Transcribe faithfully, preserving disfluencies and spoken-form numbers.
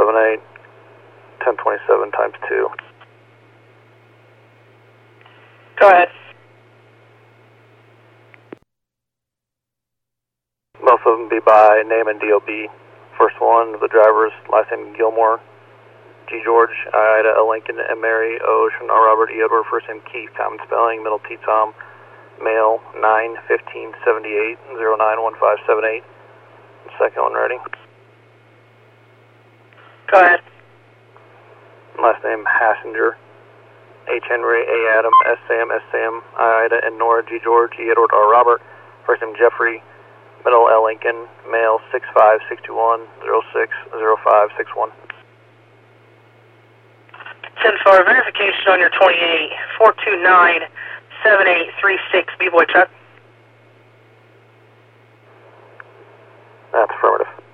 seven eight, ten twenty-seven times two. Go ahead. Most of them be by name and D O B. First one, the driver's last name Gilmore, G. George, I, Ida, L. Lincoln, M. Mary, O. Ocean, R. Robert, E. Edward, first name Keith, common spelling, middle T. Tom, male, nine fifteen seventy-eight, zero nine one five seven eight. Second one ready. Go ahead. Last name Hassinger, H. Henry, A. Adam, S. Sam, S. Sam, I. Ida, N. Nora, G. George, E. Edward, R. Robert, first name Jeffrey, middle L. Lincoln, male six five six two one, zero six zero five six one. ten four, verification on your twenty-eight, four two nine seven eight three six, B-Boy Chuck. That's affirmative.